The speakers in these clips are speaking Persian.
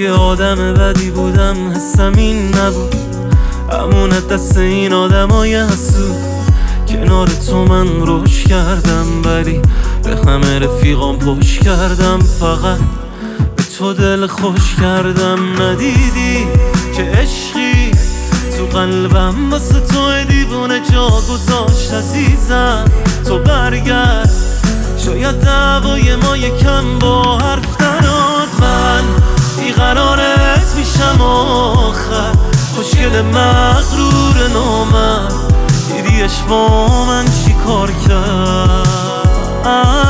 اگه آدم بدی بودم حسم این نبود، امونت دست این آدمای حسود. کنار تو من روش کردم ولی به همه رفیقام پشت کردم، فقط به تو دل خوش کردم. ندیدی که عشقی تو قلبم واسه تو دیوونه جا گذاشت عزیزم. تو برگرد شاید دعوای ما یکم با حرف نراد. من بیقرارت میشم آخر، خوشگل مغرور نامرد. دیدیش با من چی کار کرد؟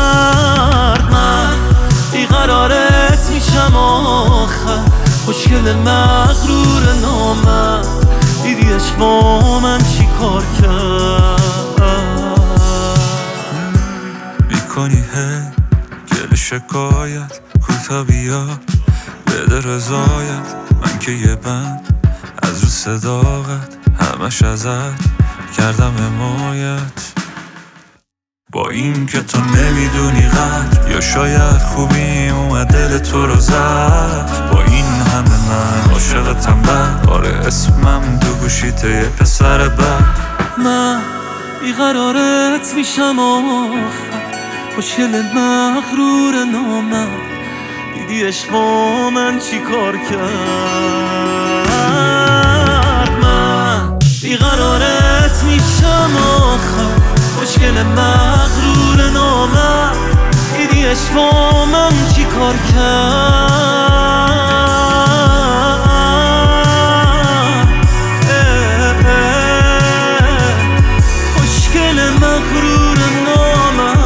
من بیقرارت میشم آخر، خوشگل مغرور نامرد. دیدیش با من چی کار کرد؟ میکنی گل شکایت، کوتا بیا بده رضایت. من که یه بند از رو صداقت، همش ازت کردم حمایت. با این که تو نمیدونی قدر، یا شاید خوبیم اومد دل تو رو زد. با این همه من عاشقتم بد، آره اسمم دو گوشیته یه پسر بد. من بیقرارت میشم آخر، خوشگل مغرور نامرد. دیدیش با من چی کار کرد؟ من بیقرارت میشم آخر، خوشگل مغرور نامرد. دیدیش با من چی کار کرد؟ خوشگل مغرور نامرد.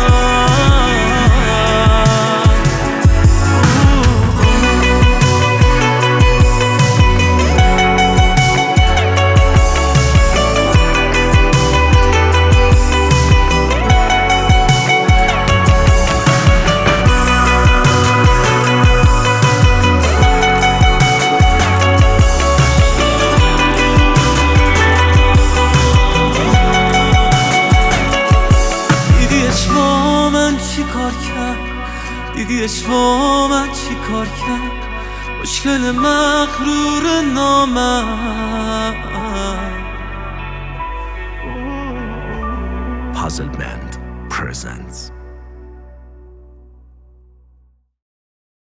دیدیش با من چی کار کرد؟ مشکل مغرور نامرد. Puzzle Band presents